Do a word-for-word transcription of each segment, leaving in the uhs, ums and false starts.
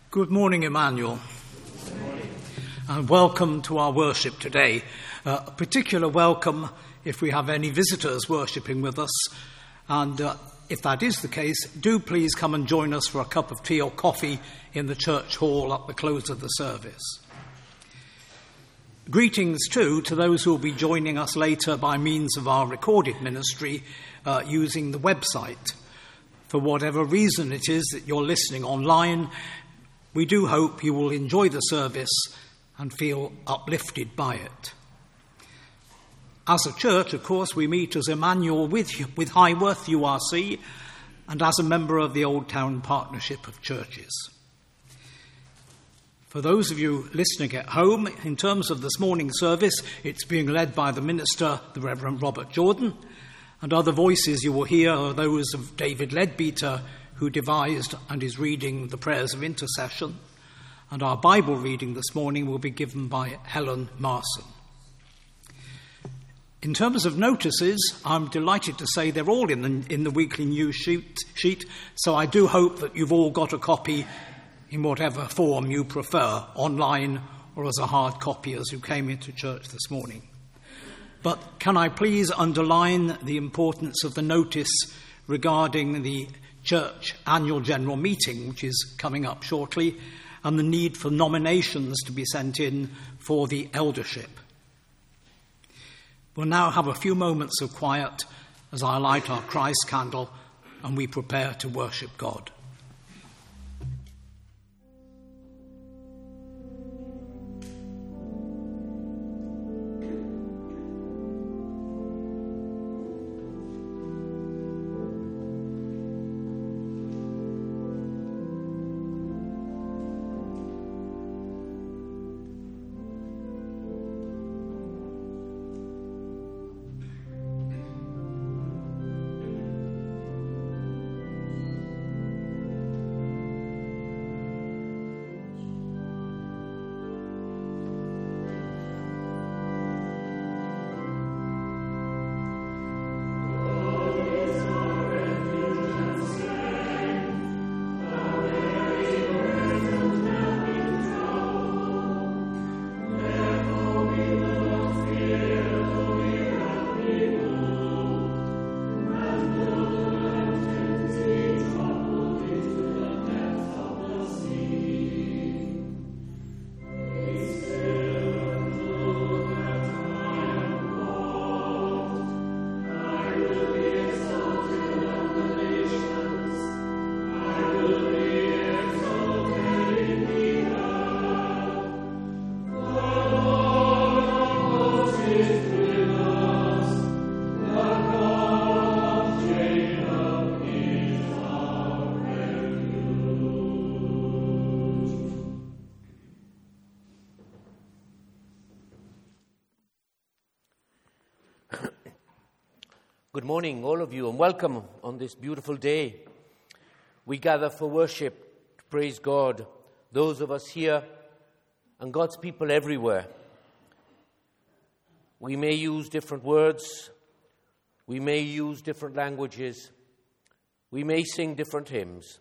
Good morning, Emmanuel. Good morning. And welcome to our worship today. Uh, a particular welcome if we have any visitors worshipping with us. And uh, if that is the case, do please come and join us for a cup of tea or coffee in the church hall at the close of the service. Greetings, too, to those who will be joining us later by means of our recorded ministry uh, using the website. For whatever reason it is that you're listening online, we do hope you will enjoy the service and feel uplifted by it. As a church, of course, we meet as Emmanuel with, with Highworth U R C and as a member of the Old Town Partnership of Churches. For those of you listening at home, in terms of this morning's service, it's being led by the minister, the Reverend Robert Jordan, and other voices you will hear are those of David Leadbeater, who devised and is reading the prayers of intercession. And our Bible reading this morning will be given by Helen Marson. In terms of notices, I'm delighted to say they're all in the, in the weekly news sheet, sheet, so I do hope that you've all got a copy in whatever form you prefer, online or as a hard copy as you came into church this morning. But can I please underline the importance of the notice regarding the Church Annual General Meeting, which is coming up shortly, and the need for nominations to be sent in for the eldership. We'll now have a few moments of quiet as I light our Christ candle and we prepare to worship God. Good morning, all of you, and welcome on this beautiful day. We gather for worship to praise God, those of us here and God's people everywhere. We may use different words, we may use different languages, we may sing different hymns,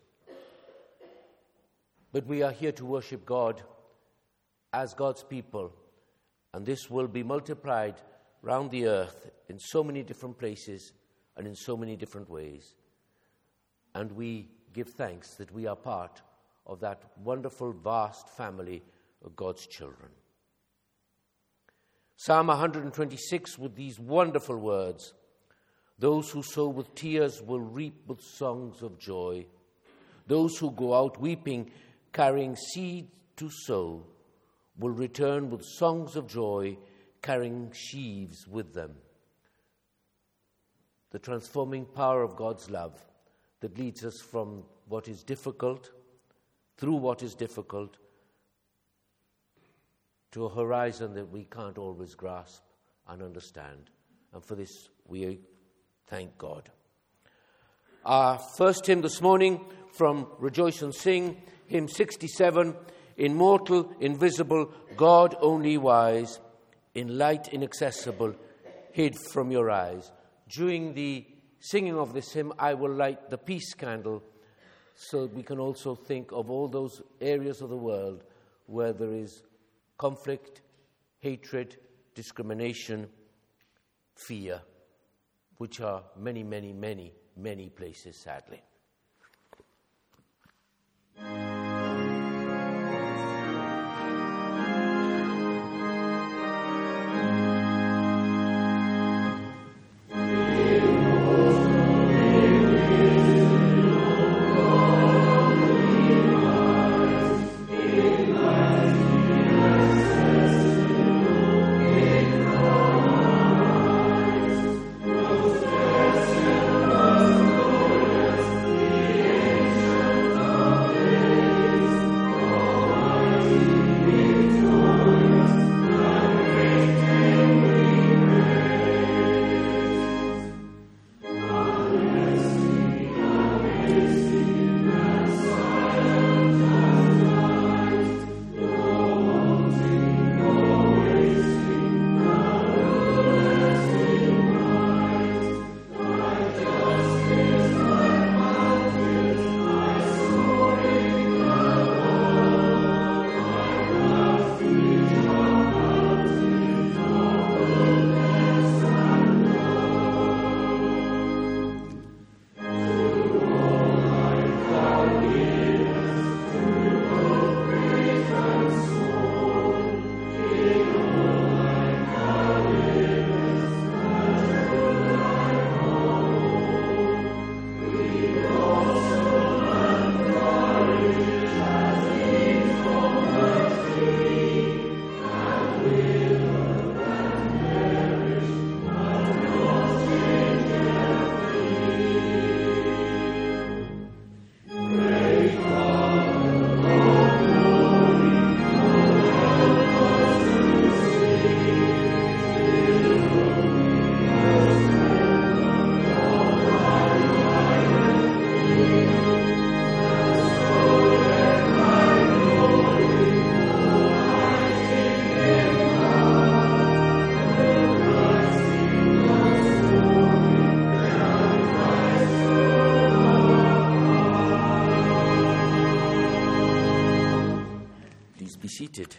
but we are here to worship God as God's people, and this will be multiplied round the earth in so many different places and in so many different ways. And we give thanks that we are part of that wonderful, vast family of God's children. Psalm one twenty-six with these wonderful words: "Those who sow with tears will reap with songs of joy. Those who go out weeping, carrying seed to sow, will return with songs of joy, carrying sheaves with them." The transforming power of God's love that leads us from what is difficult, through what is difficult, to a horizon that we can't always grasp and understand. And for this, we thank God. Our first hymn this morning from Rejoice and Sing, hymn sixty-seven, "Immortal, invisible, God only wise, in light inaccessible, hid from your eyes." During the singing of this hymn, I will light the peace candle so we can also think of all those areas of the world where there is conflict, hatred, discrimination, fear, which are many, many, many, many places, sadly. Seated.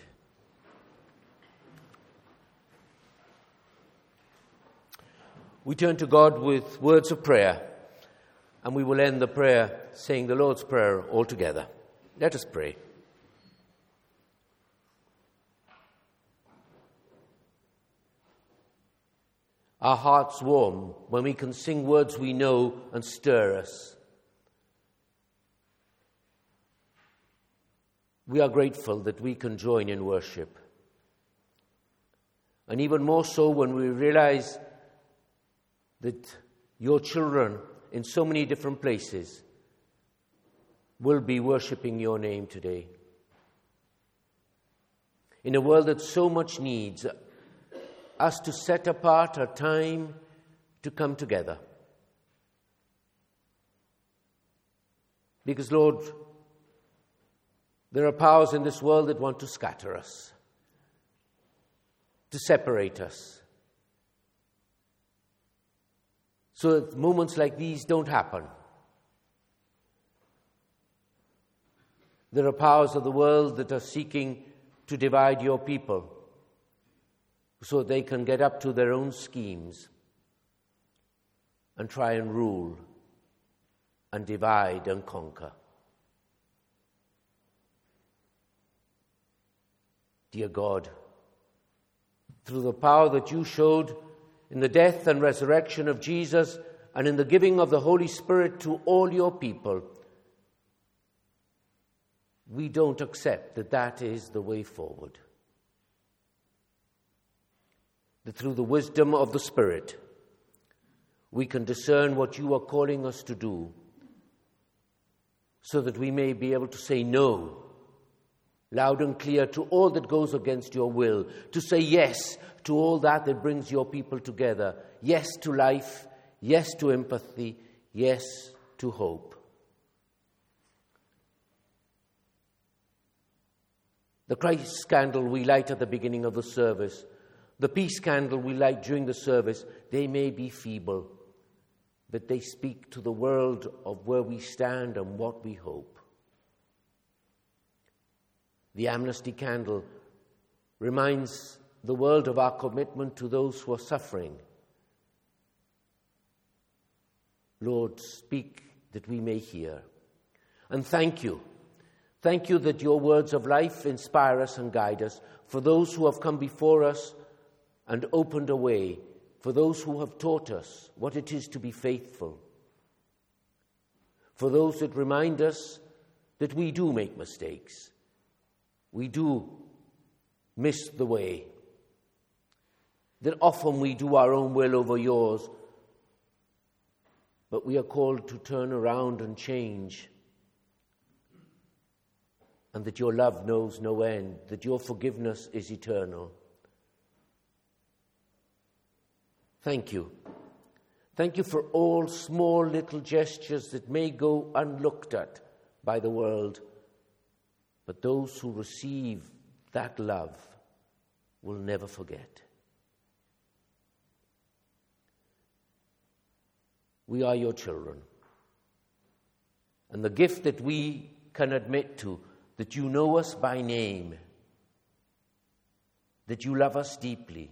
We turn to God with words of prayer, and we will end the prayer saying the Lord's Prayer all together. Let us pray. Our hearts warm when we can sing words we know and stir us. We are grateful that we can join in worship. And even more so when we realize that your children in so many different places will be worshipping your name today. In a world that so much needs us to set apart a time to come together. Because, Lord, there are powers in this world that want to scatter us, to separate us. So that moments like these don't happen. There are powers of the world that are seeking to divide your people so they can get up to their own schemes and try and rule and divide and conquer. Dear God, through the power that you showed in the death and resurrection of Jesus and in the giving of the Holy Spirit to all your people, we don't accept that that is the way forward. That through the wisdom of the Spirit, we can discern what you are calling us to do so that we may be able to say no loud and clear to all that goes against your will, to say yes to all that that brings your people together, yes to life, yes to empathy, yes to hope. The Christ candle we light at the beginning of the service, the peace candle we light during the service, they may be feeble, that they speak to the world of where we stand and what we hope. The Amnesty Candle reminds the world of our commitment to those who are suffering. Lord, speak that we may hear. And thank you. Thank you that your words of life inspire us and guide us. For those who have come before us and opened a way, for those who have taught us what it is to be faithful, for those that remind us that we do make mistakes, we do miss the way, that often we do our own will over yours, but we are called to turn around and change, and that your love knows no end, that your forgiveness is eternal. Thank you. Thank you for all small little gestures that may go unlooked at by the world, but those who receive that love will never forget. We are your children. And the gift that we can admit to, that you know us by name, that you love us deeply,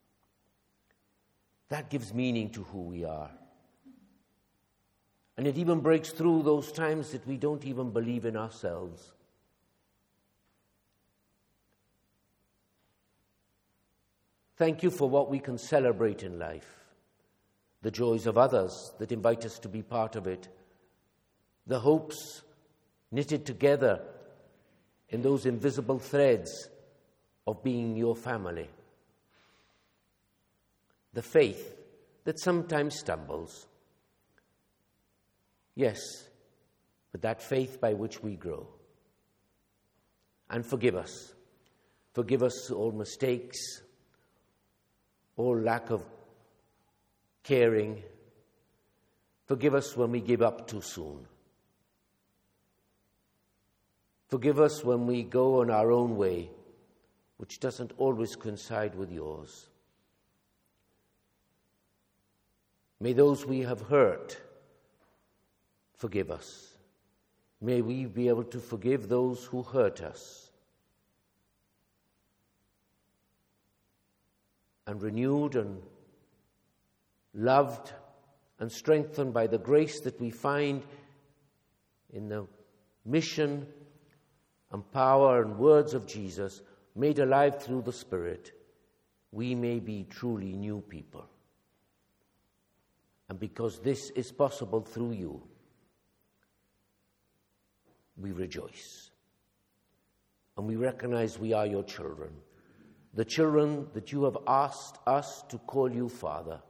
that gives meaning to who we are. And it even breaks through those times that we don't even believe in ourselves. Thank you for what we can celebrate in life. The joys of others that invite us to be part of it. The hopes knitted together in those invisible threads of being your family. The faith that sometimes stumbles. Yes, but that faith by which we grow. And forgive us. Forgive us all mistakes, all lack of caring. Forgive us when we give up too soon. Forgive us when we go on our own way, which doesn't always coincide with yours. May those we have hurt forgive us. May we be able to forgive those who hurt us. And renewed and loved and strengthened by the grace that we find in the mission and power and words of Jesus, made alive through the Spirit, we may be truly new people. And because this is possible through you, we rejoice. And we recognize we are your children, the children that you have asked us to call you Father.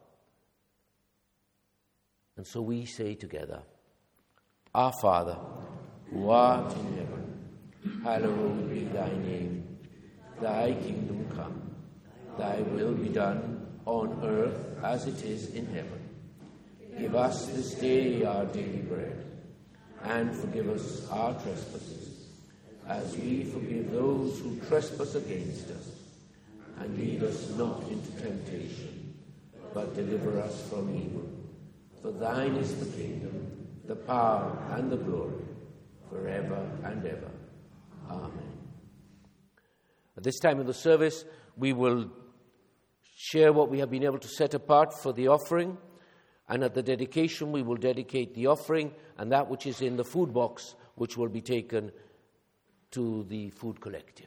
And so we say together, Our Father, who art in heaven, hallowed be thy name. Thy kingdom come, thy will be done on earth as it is in heaven. Give us this day our daily bread, and forgive us our trespasses, as we forgive those who trespass against us. And lead us not into temptation, but deliver us from evil. For thine is the kingdom, the power, and the glory, forever and ever. Amen. At this time of the service, we will share what we have been able to set apart for the offering. And at the dedication, we will dedicate the offering and that which is in the food box, which will be taken to the food collective.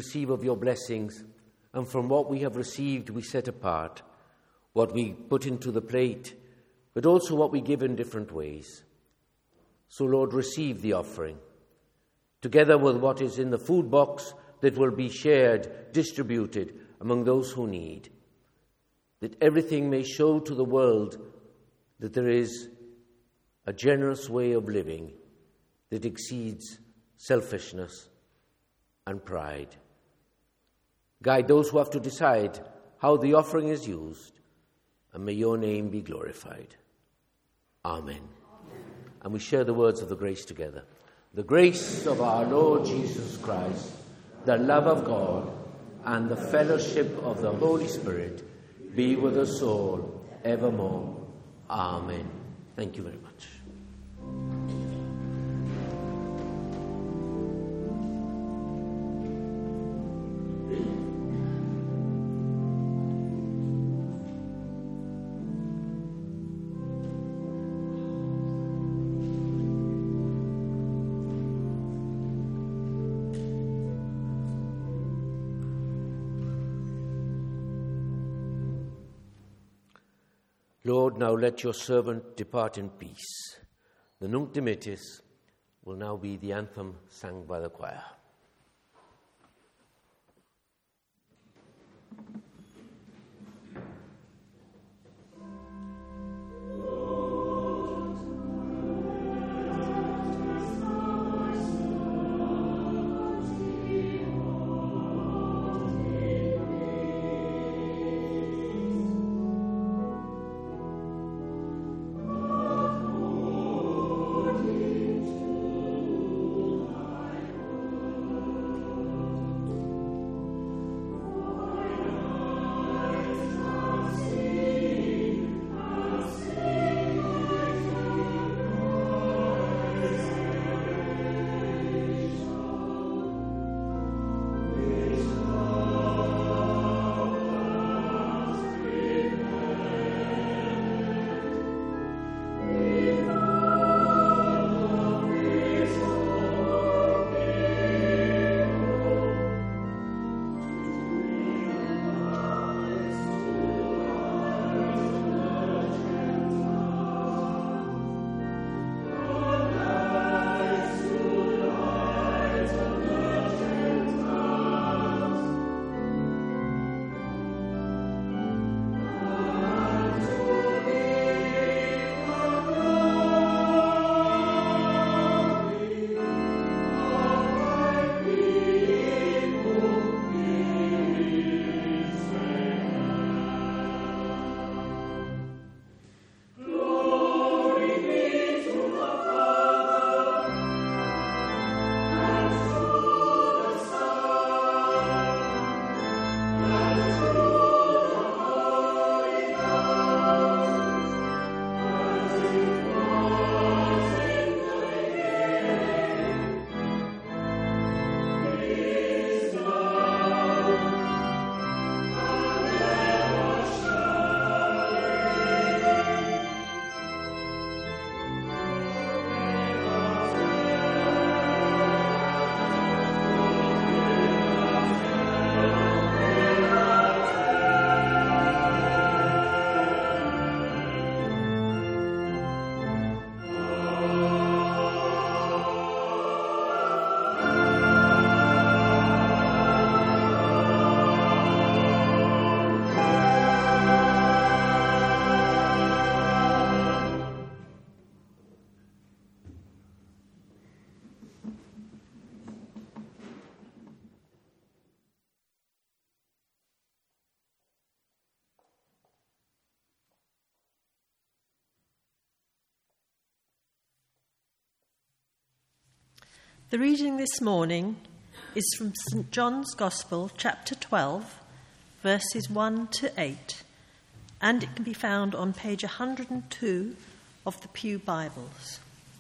receive of your blessings, and from what we have received we set apart, what we put into the plate, but also what we give in different ways. So, Lord, receive the offering, together with what is in the food box that will be shared, distributed among those who need, that everything may show to the world that there is a generous way of living that exceeds selfishness and pride. Guide those who have to decide how the offering is used, and may your name be glorified. Amen. Amen. And we share the words of the grace together. The grace of our Lord Jesus Christ, the love of God, and the fellowship of the Holy Spirit be with us all evermore. Amen. Thank you very much. Lord, now let your servant depart in peace. The Nunc Dimittis will now be the anthem sung by the choir. The reading this morning is from Saint John's Gospel, chapter twelve, verses one to eight, and it can be found on page one hundred two of the Pew Bibles.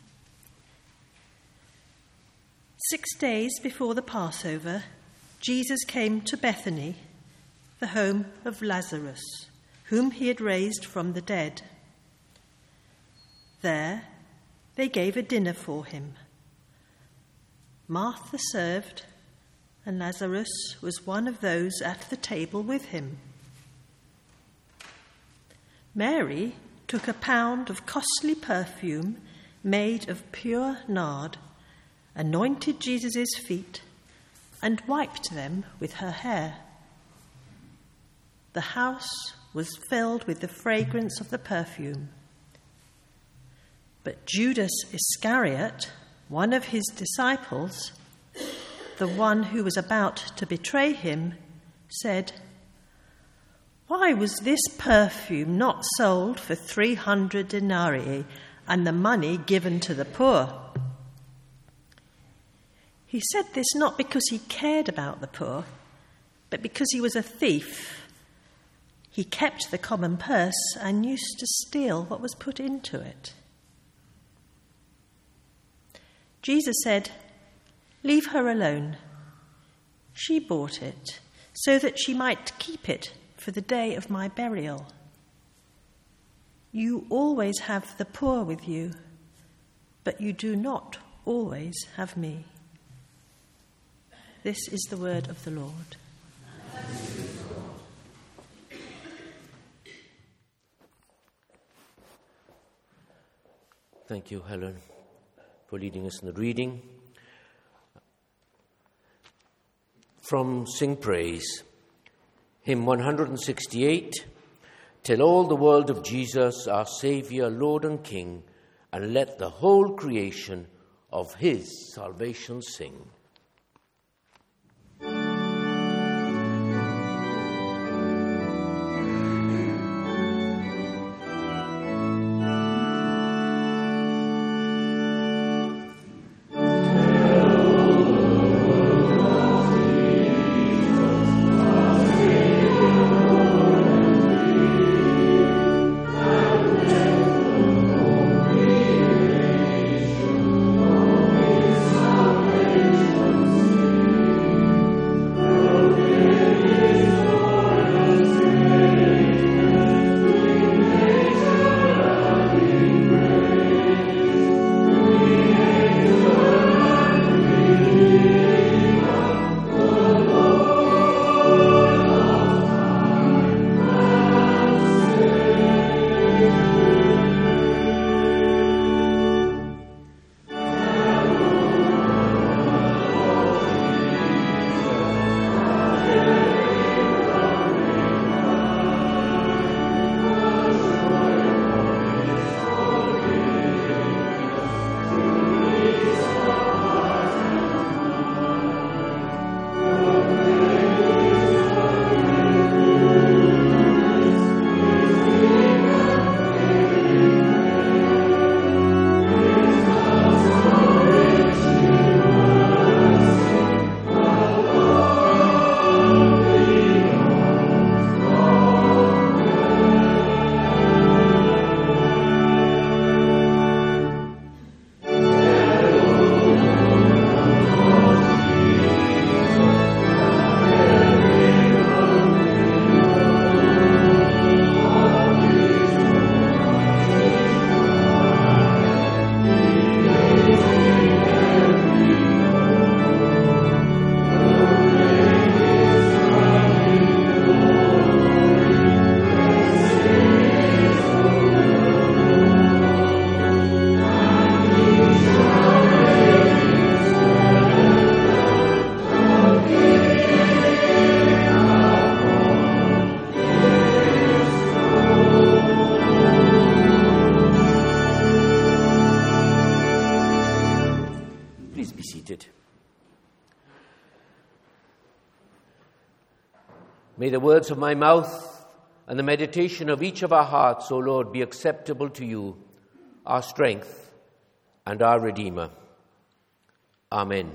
Six days before the Passover, Jesus came to Bethany, the home of Lazarus, whom he had raised from the dead. There they gave a dinner for him. Martha served, and Lazarus was one of those at the table with him. Mary took a pound of costly perfume made of pure nard, anointed Jesus' feet, and wiped them with her hair. The house was filled with the fragrance of the perfume. But Judas Iscariot, one of his disciples, the one who was about to betray him, said, "Why was this perfume not sold for three hundred denarii and the money given to the poor?" He said this not because he cared about the poor, but because he was a thief. He kept the common purse and used to steal what was put into it. Jesus said, "Leave her alone. She bought it so that she might keep it for the day of my burial. You always have the poor with you, but you do not always have me." This is the word of the Lord. Thank you, Helen, for leading us in the reading. From Sing Praise, hymn one sixty-eight, "Tell all the world of Jesus, our Saviour, Lord and King, and let the whole creation of his salvation sing." May the words of my mouth and the meditation of each of our hearts, O Lord, be acceptable to you, our strength and our Redeemer. Amen.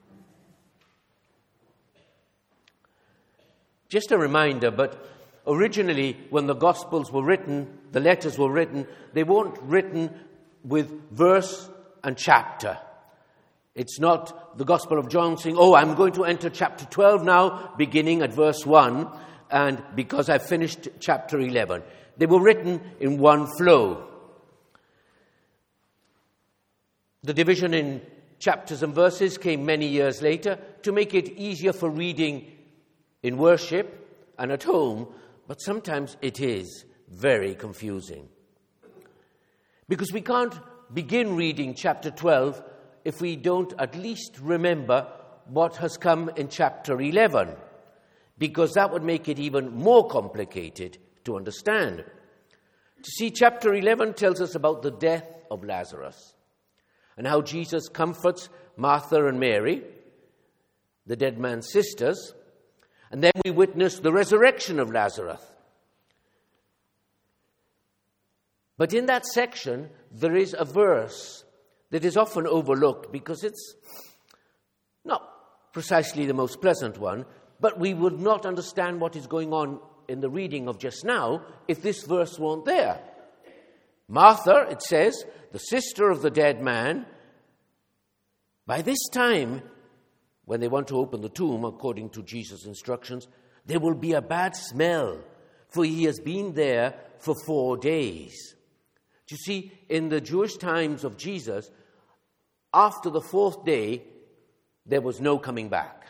Just a reminder, but originally when the Gospels were written, the letters were written, they weren't written with verse and chapter. It's not the Gospel of John saying, oh, I'm going to enter chapter twelve now, beginning at verse one, and because I've finished chapter eleven. They were written in one flow. The division in chapters and verses came many years later to make it easier for reading in worship and at home, but sometimes it is very confusing. Because we can't begin reading chapter twelve if we don't at least remember what has come in chapter eleven, because that would make it even more complicated to understand. To see, chapter eleven tells us about the death of Lazarus and how Jesus comforts Martha and Mary, the dead man's sisters, and then we witness the resurrection of Lazarus. But in that section, there is a verse that is often overlooked because it's not precisely the most pleasant one, but we would not understand what is going on in the reading of just now if this verse weren't there. Martha, it says, the sister of the dead man, by this time, when they want to open the tomb, according to Jesus' instructions, there will be a bad smell, for he has been there for four days. You see, in the Jewish times of Jesus, after the fourth day, there was no coming back.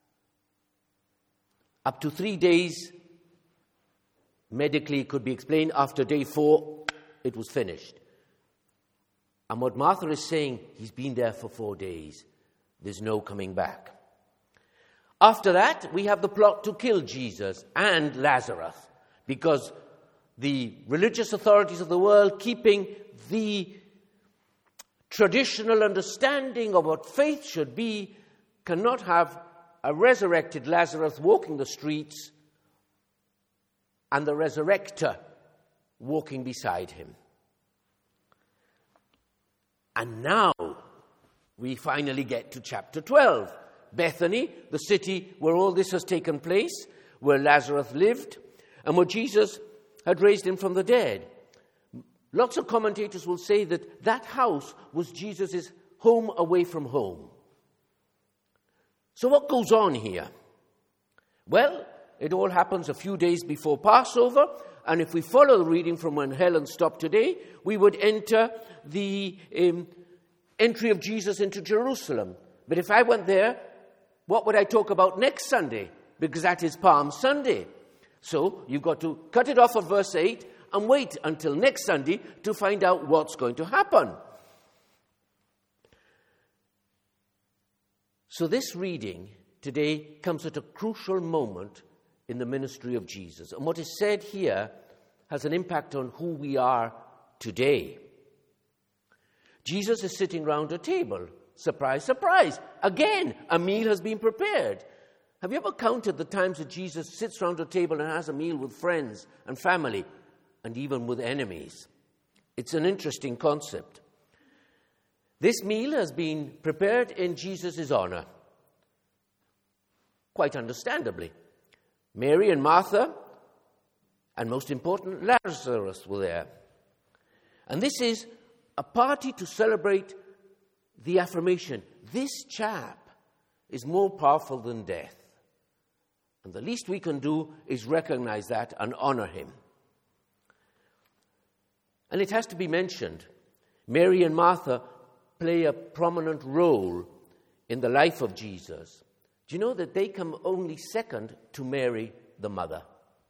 Up to three days, medically could be explained. After day four, it was finished. And what Martha is saying, he's been there for four days. There's no coming back. After that, we have the plot to kill Jesus and Lazarus, because the religious authorities of the world, keeping the traditional understanding of what faith should be, cannot have a resurrected Lazarus walking the streets and the resurrector walking beside him. And now we finally get to chapter twelve. Bethany, the city where all this has taken place, where Lazarus lived, and where Jesus had raised him from the dead. Lots of commentators will say that that house was Jesus' home away from home. So what goes on here? Well, it all happens a few days before Passover, and if we follow the reading from when Helen stopped today, we would enter the um, entry of Jesus into Jerusalem. But if I went there, what would I talk about next Sunday? Because that is Palm Sunday. So you've got to cut it off at verse eight and wait until next Sunday to find out what's going to happen. So this reading today comes at a crucial moment in the ministry of Jesus. And what is said here has an impact on who we are today. Jesus is sitting round a table. Surprise, surprise. Again, a meal has been prepared. Have you ever counted the times that Jesus sits round a table and has a meal with friends and family and even with enemies? It's an interesting concept. This meal has been prepared in Jesus' honor. Quite understandably. Mary and Martha, and most important, Lazarus were there. And this is a party to celebrate the affirmation, this chap is more powerful than death. And the least we can do is recognize that and honor him. And it has to be mentioned, Mary and Martha play a prominent role in the life of Jesus. Do you know that they come only second to Mary, the mother?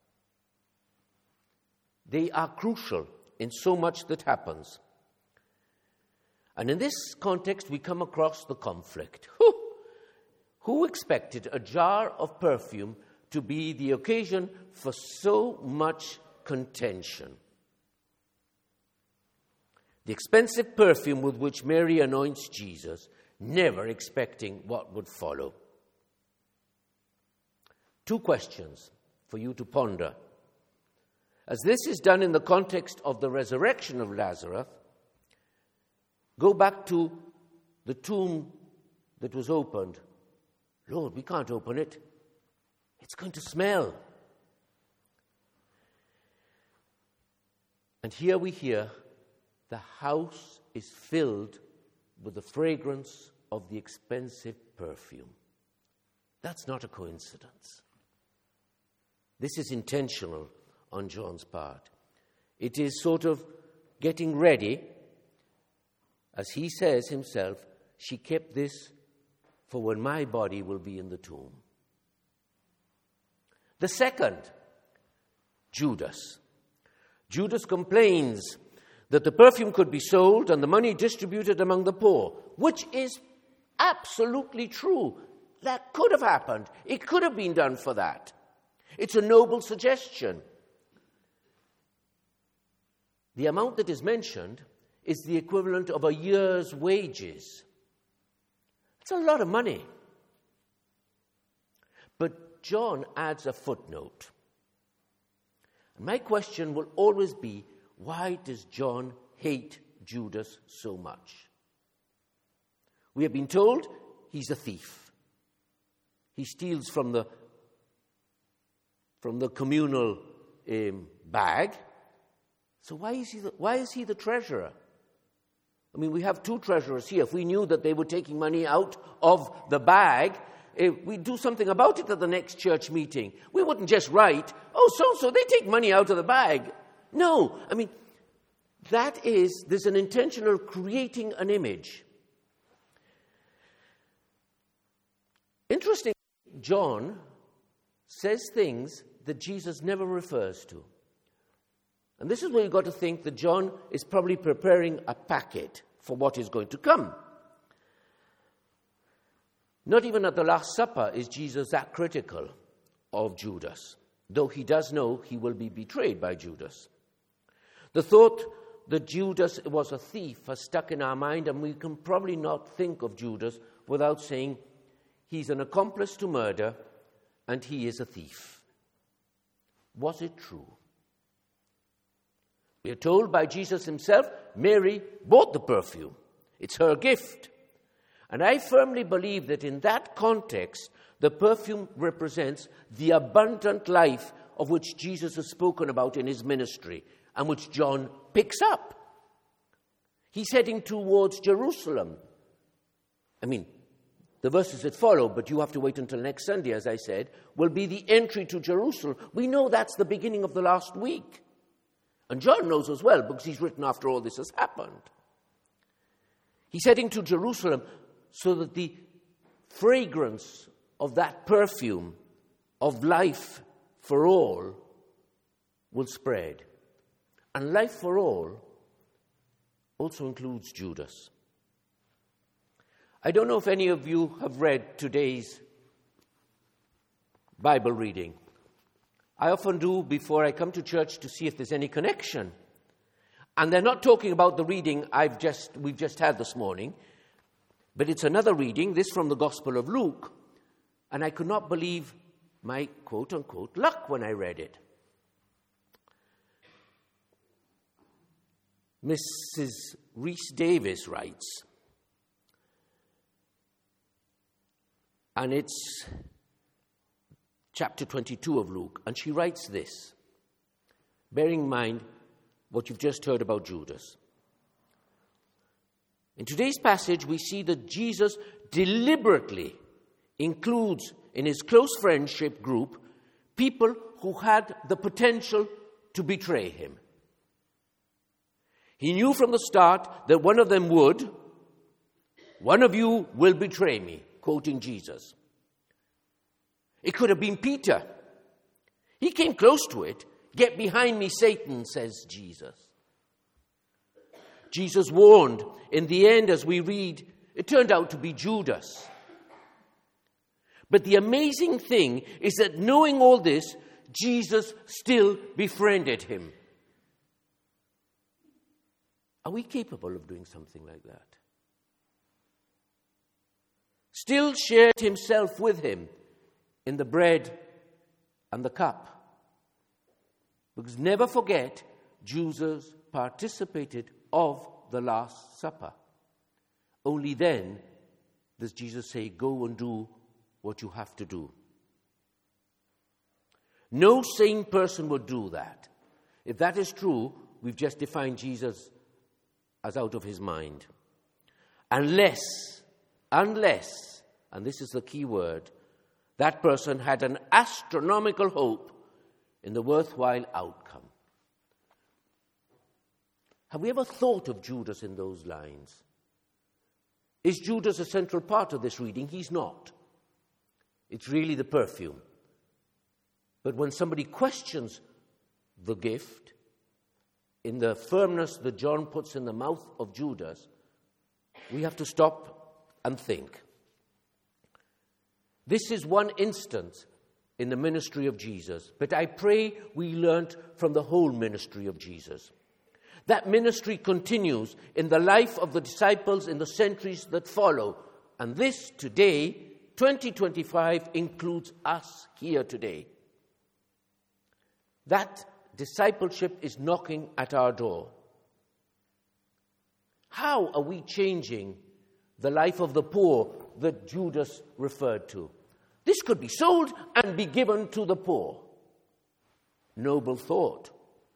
They are crucial in so much that happens. And in this context, we come across the conflict. Who, who expected a jar of perfume to be the occasion for so much contention? The expensive perfume with which Mary anoints Jesus, never expecting what would follow. Two questions for you to ponder. As this is done in the context of the resurrection of Lazarus, go back to the tomb that was opened. Lord, we can't open it. It's going to smell. And here we hear the house is filled with the fragrance of the expensive perfume. That's not a coincidence. This is intentional on John's part. It is sort of getting ready, as he says himself, she kept this for when my body will be in the tomb. The second, Judas. Judas complains that the perfume could be sold and the money distributed among the poor, which is absolutely true. That could have happened. It could have been done for that. It's a noble suggestion. The amount that is mentioned is the equivalent of a year's wages. It's a lot of money. But John adds a footnote. My question will always be, why does John hate Judas so much? We have been told he's a thief. He steals from the, from the communal um, bag. So why is he the, why is he the treasurer? I mean, we have two treasurers here. If we knew that they were taking money out of the bag, uh, we'd do something about it at the next church meeting. We wouldn't just write, oh, so-so, they take money out of the bag. No, I mean, that is, there's an intentional creating an image. Interesting, John says things that Jesus never refers to. And this is where you've got to think that John is probably preparing a packet for what is going to come. Not even at the Last Supper is Jesus that critical of Judas, though he does know he will be betrayed by Judas. The thought that Judas was a thief has stuck in our mind, and we can probably not think of Judas without saying he's an accomplice to murder and he is a thief. Was it true? We are told by Jesus himself, Mary bought the perfume. It's her gift. And I firmly believe that in that context, the perfume represents the abundant life of which Jesus has spoken about in his ministry and which John picks up. He's heading towards Jerusalem. I mean, the verses that follow, but you have to wait until next Sunday, as I said, will be the entry to Jerusalem. We know that's the beginning of the last week. And John knows as well, because he's written after all this has happened. He's heading to Jerusalem so that the fragrance of that perfume of life for all will spread. And life for all also includes Judas. I don't know if any of you have read today's Bible reading. I often do before I come to church to see if there's any connection. And they're not talking about the reading I've just we've just had this morning, but it's another reading, this from the Gospel of Luke, and I could not believe my quote-unquote luck when I read it. Missus Rhys Davis writes, and it's chapter twenty-two of Luke, and she writes this, bearing in mind what you've just heard about Judas. In today's passage, we see that Jesus deliberately includes in his close friendship group people who had the potential to betray him. He knew from the start that one of them would. One of you will betray me, quoting Jesus. It could have been Peter. He came close to it. Get behind me, Satan, says Jesus. Jesus warned. In the end, as we read, it turned out to be Judas. But the amazing thing is that knowing all this, Jesus still befriended him. Are we capable of doing something like that? Still shared himself with him in the bread and the cup. Because never forget, Jesus participated of the Last Supper. Only then does Jesus say, go and do what you have to do. No sane person would do that. If that is true, we've just defined Jesus as out of his mind. Unless, unless, and this is the key word, that person had an astronomical hope in the worthwhile outcome. Have we ever thought of Judas in those lines? Is Judas a central part of this reading? He's not. It's really the perfume. But when somebody questions the gift, in the firmness that John puts in the mouth of Judas, we have to stop and think. This is one instance in the ministry of Jesus, but I pray we learnt from the whole ministry of Jesus. That ministry continues in the life of the disciples in the centuries that follow, and this today, twenty twenty-five, includes us here today. That discipleship is knocking at our door. How are we changing the life of the poor that Judas referred to? This could be sold and be given to the poor. Noble thought.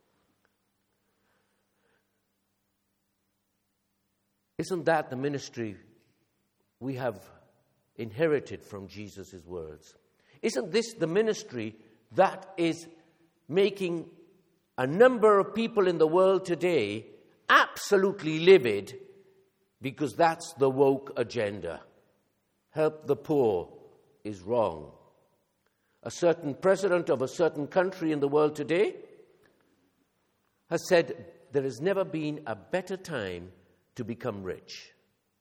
Isn't that the ministry we have inherited from Jesus' words? Isn't this the ministry that is making a number of people in the world today absolutely livid because that's the woke agenda? Help the poor is wrong. A certain president of a certain country in the world today has said there has never been a better time to become rich.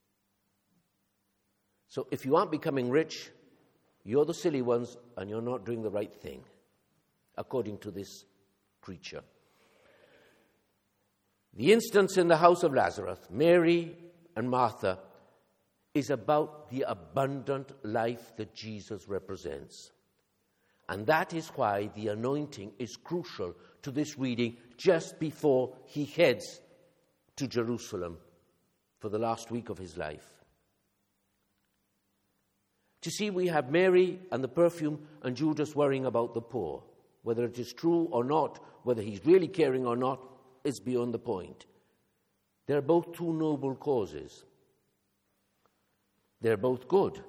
So if you aren't becoming rich, you're the silly ones and you're not doing the right thing, according to this creature. The instance in the house of Lazarus, Mary and Martha, is about the abundant life that Jesus represents. And that is why the anointing is crucial to this reading just before he heads to Jerusalem for the last week of his life. You see, we have Mary and the perfume and Judas worrying about the poor. Whether it is true or not, whether he's really caring or not, is beyond the point. They're both two noble causes. They're both good.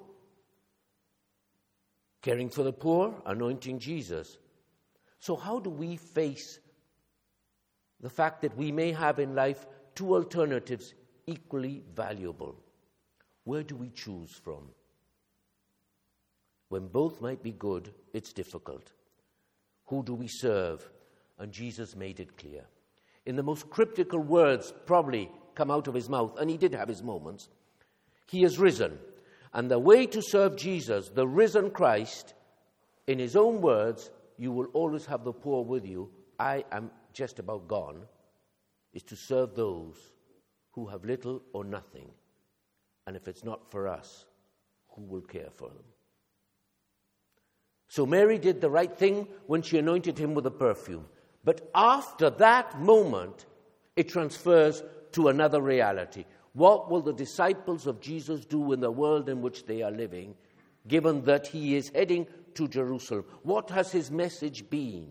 Caring for the poor, anointing Jesus. So how do we face the fact that we may have in life two alternatives equally valuable? Where do we choose from? When both might be good, it's difficult. Who do we serve? And Jesus made it clear. In the most cryptical words probably come out of his mouth, and he did have his moments, he is risen. And the way to serve Jesus, the risen Christ, in his own words, you will always have the poor with you, I am just about gone, is to serve those who have little or nothing. And if it's not for us, who will care for them? So Mary did the right thing when she anointed him with a perfume. But after that moment, it transfers to another reality. What will the disciples of Jesus do in the world in which they are living, given that he is heading to Jerusalem? What has his message been?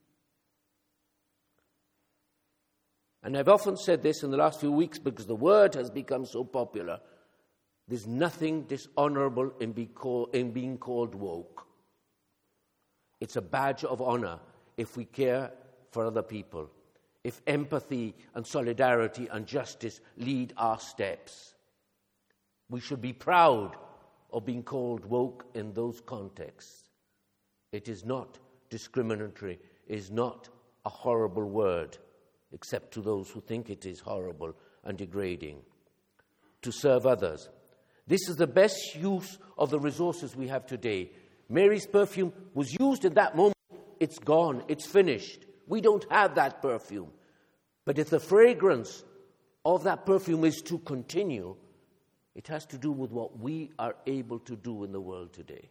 And I've often said this in the last few weeks because the word has become so popular. There's nothing dishonorable in, be call, in being called woke. It's a badge of honor if we care for other people, if empathy and solidarity and justice lead our steps. We should be proud of being called woke in those contexts. It is not discriminatory, it is not a horrible word, except to those who think it is horrible and degrading. To serve others. This is the best use of the resources we have today. Mary's perfume was used in that moment. It's gone. It's finished. We don't have that perfume. But if the fragrance of that perfume is to continue, it has to do with what we are able to do in the world today.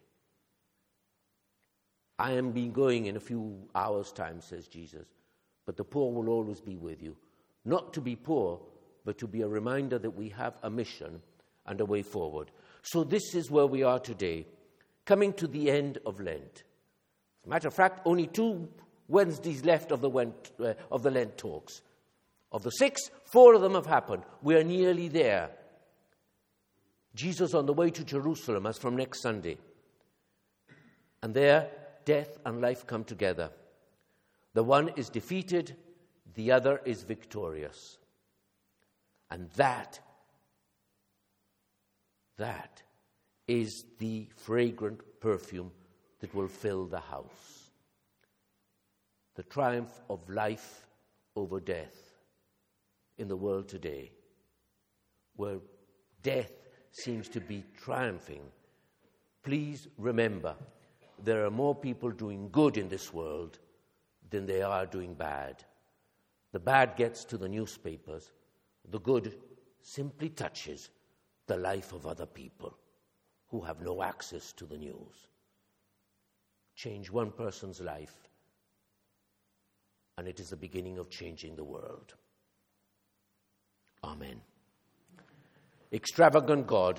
I am being going in a few hours' time, says Jesus, but the poor will always be with you. Not to be poor, but to be a reminder that we have a mission and a way forward. So this is where we are today, coming to the end of Lent. As a matter of fact, only two Wednesdays left of the, Lent, uh, of the Lent talks. Of the six, four of them have happened. We are nearly there. Jesus on the way to Jerusalem as from next Sunday. And there, death and life come together. The one is defeated, the other is victorious. And that That is the fragrant perfume that will fill the house. The triumph of life over death in the world today, where death seems to be triumphing. Please remember, there are more people doing good in this world than they are doing bad. The bad gets to the newspapers. The good simply touches the life of other people who have no access to the news. Change one person's life, and it is the beginning of changing the world. Amen. Extravagant God,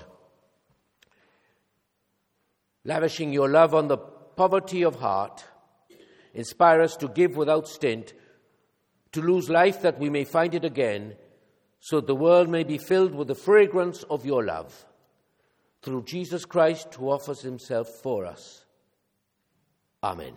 lavishing your love on the poverty of heart, inspire us to give without stint, to lose life that we may find it again, so the world may be filled with the fragrance of your love. Through Jesus Christ, who offers himself for us. Amen.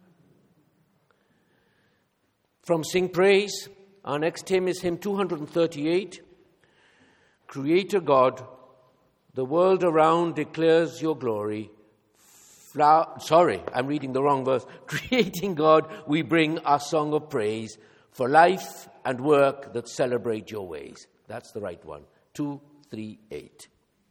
From Sing Praise, our next hymn is hymn two thirty-eight. Creator God, the world around declares your glory. Flower, sorry, I'm reading the wrong verse. Creating God, we bring our song of praise for life and work that celebrate your ways. That's the right one. two, three, eight.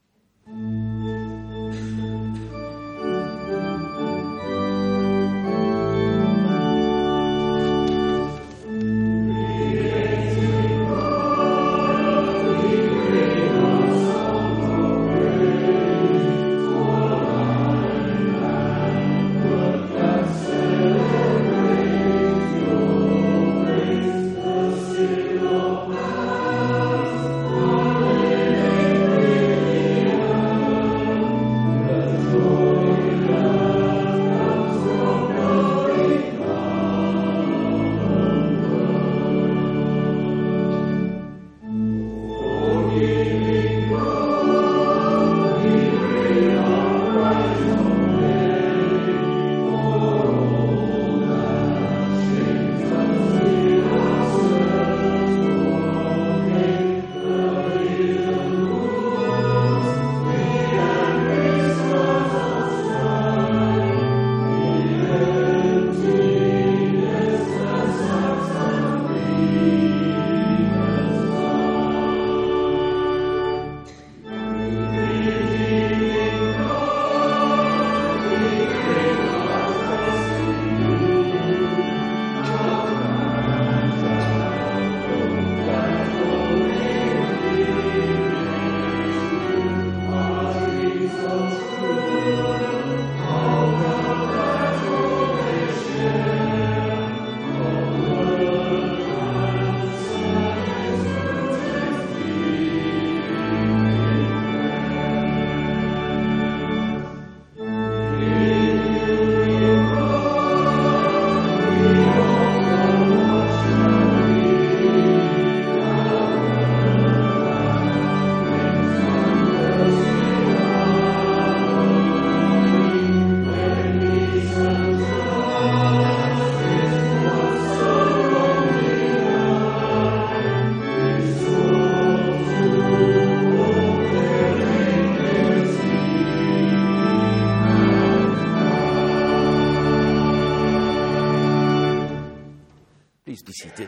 Please be seated.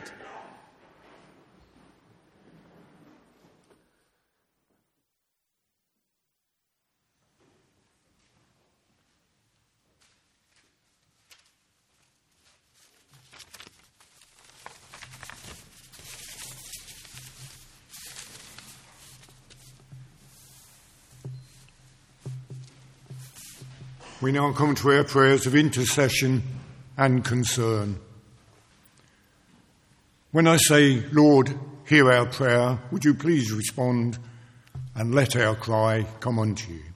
We now come to our prayers of intercession and concern. When I say, Lord, hear our prayer, would you please respond and let our cry come unto you.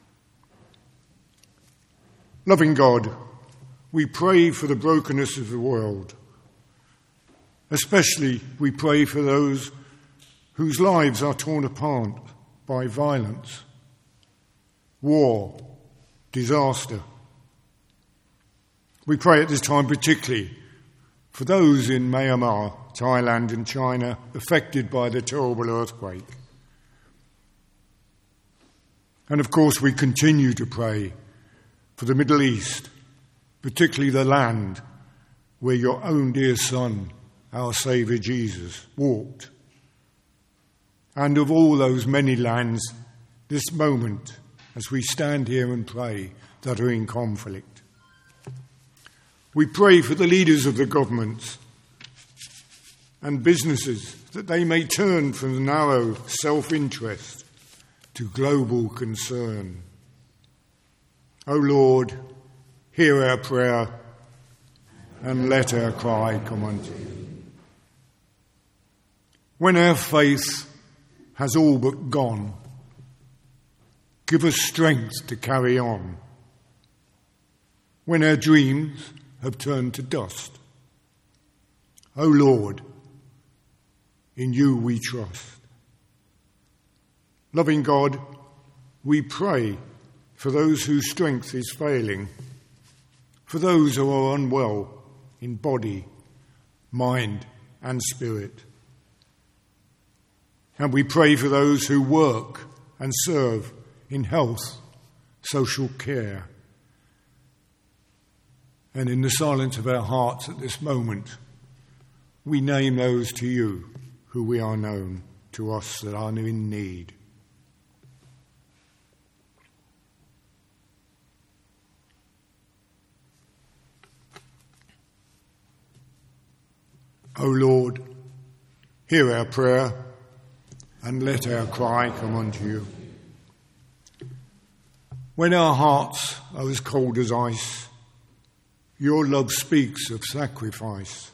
Loving God, we pray for the brokenness of the world. Especially we pray for those whose lives are torn apart by violence, war, disaster. We pray at this time particularly for those in Myanmar, Thailand and China affected by the terrible earthquake. And of course we continue to pray for the Middle East, particularly the land where your own dear Son, our Saviour Jesus, walked. And of all those many lands, this moment, as we stand here and pray, that are in conflict. We pray for the leaders of the governments and businesses that they may turn from narrow self-interest to global concern. O Lord, hear our prayer and let our cry come unto you. When our faith has all but gone, give us strength to carry on. When our dreams have turned to dust, O Lord, in you we trust. Loving God, we pray for those whose strength is failing, for those who are unwell in body, mind, and spirit. And we pray for those who work and serve in health, social care. And in the silence of our hearts at this moment, we name those to you who we are known to us that are in need. O Lord, hear our prayer and let our cry come unto you. When our hearts are as cold as ice, your love speaks of sacrifice.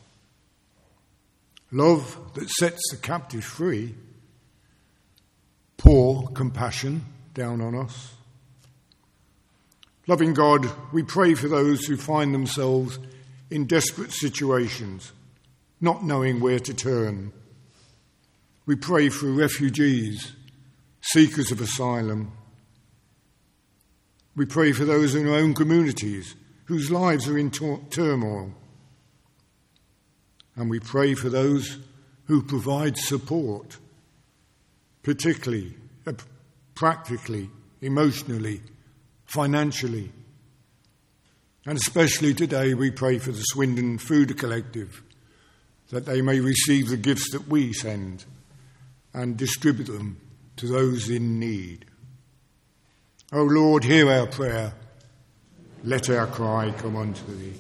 Love that sets the captive free. Pour compassion down on us. Loving God, we pray for those who find themselves in desperate situations, not knowing where to turn. We pray for refugees, seekers of asylum. We pray for those in our own communities whose lives are in tur- turmoil. And we pray for those who provide support, particularly, uh, practically, emotionally, financially. And especially today we pray for the Swindon Food Collective, that they may receive the gifts that we send and distribute them to those in need. O Lord, hear our prayer. Let our cry come unto thee.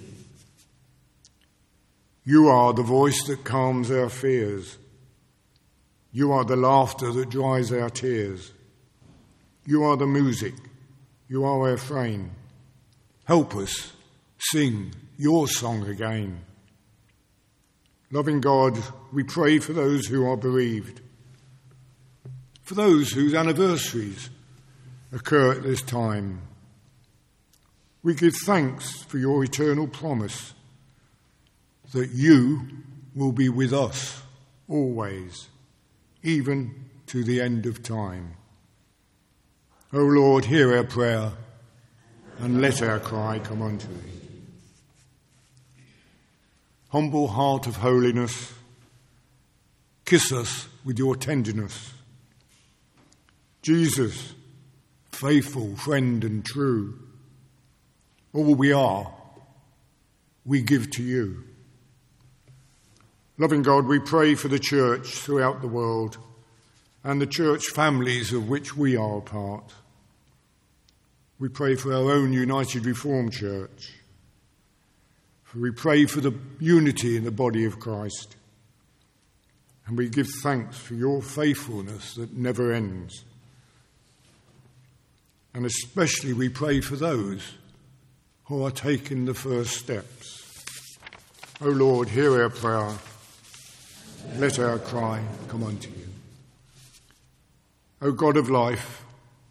You are the voice that calms our fears. You are the laughter that dries our tears. You are the music. You are our refrain. Help us sing your song again. Loving God, we pray for those who are bereaved, for those whose anniversaries occur at this time. We give thanks for your eternal promise that you will be with us always, even to the end of time. O Lord, hear our prayer and let our cry come unto thee. Humble heart of holiness, kiss us with your tenderness. Jesus, faithful friend and true, all we are, we give to you. Loving God, we pray for the church throughout the world and the church families of which we are a part. We pray for our own United Reformed Church. For we pray for the unity in the body of Christ. And we give thanks for your faithfulness that never ends. And especially we pray for those who are taking the first steps. O Lord, hear our prayer. Let our cry come unto you. O God of life,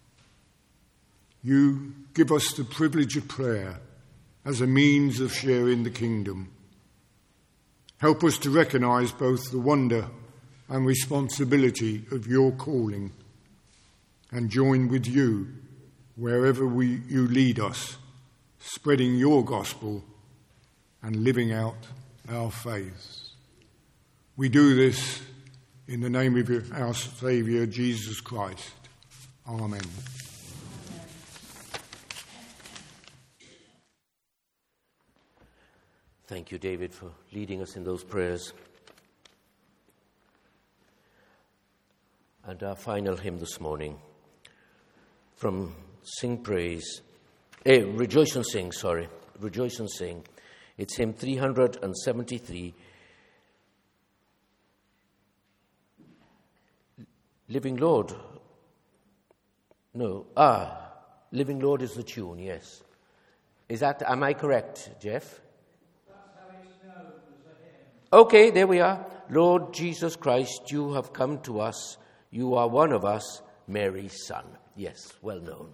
you give us the privilege of prayer as a means of sharing the kingdom. Help us to recognise both the wonder and responsibility of your calling and join with you wherever we, you lead us, spreading your gospel and living out our faith. We do this in the name of our Saviour, Jesus Christ. Amen. Thank you, David, for leading us in those prayers. And our final hymn this morning from Sing Praise, eh, Rejoice and Sing, sorry, Rejoice and Sing. It's hymn three hundred seventy-three. Living Lord. No, ah, Living Lord is the tune, yes. Is that, am I correct, Jeff? That's how it's known as a hymn. Okay, there we are. Lord Jesus Christ, you have come to us. You are one of us, Mary's son. Yes, well known.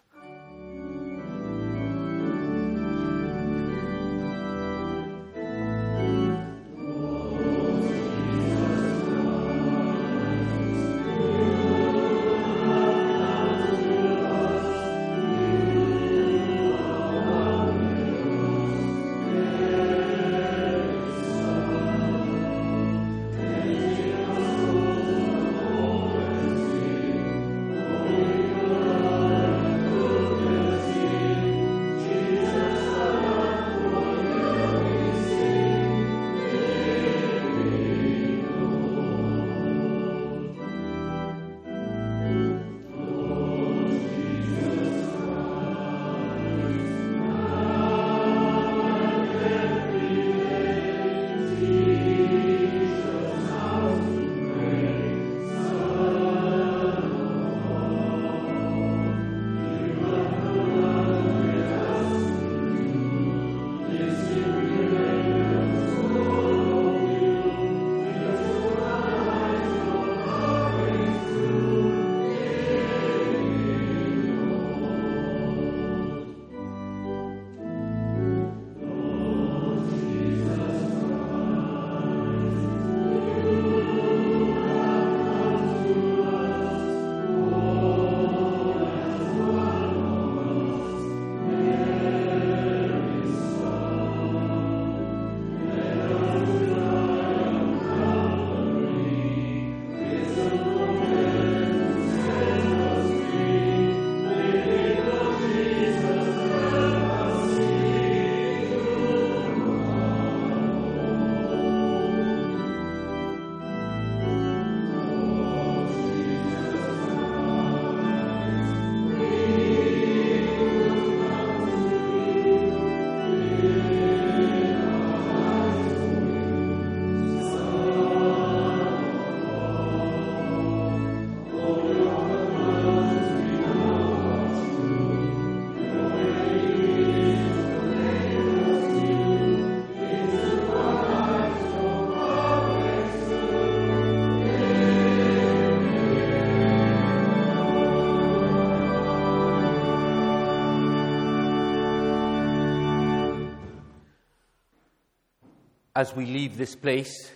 As we leave this place,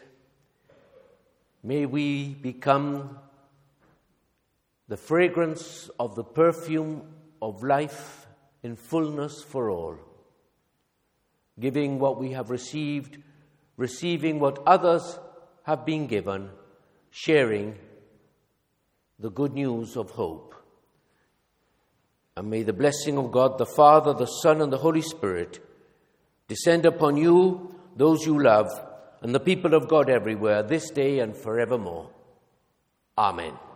may we become the fragrance of the perfume of life in fullness for all, giving what we have received, receiving what others have been given, sharing the good news of hope. And may the blessing of God, the Father, the Son, and the Holy Spirit descend upon you, those you love, and the people of God everywhere, this day and forevermore. Amen.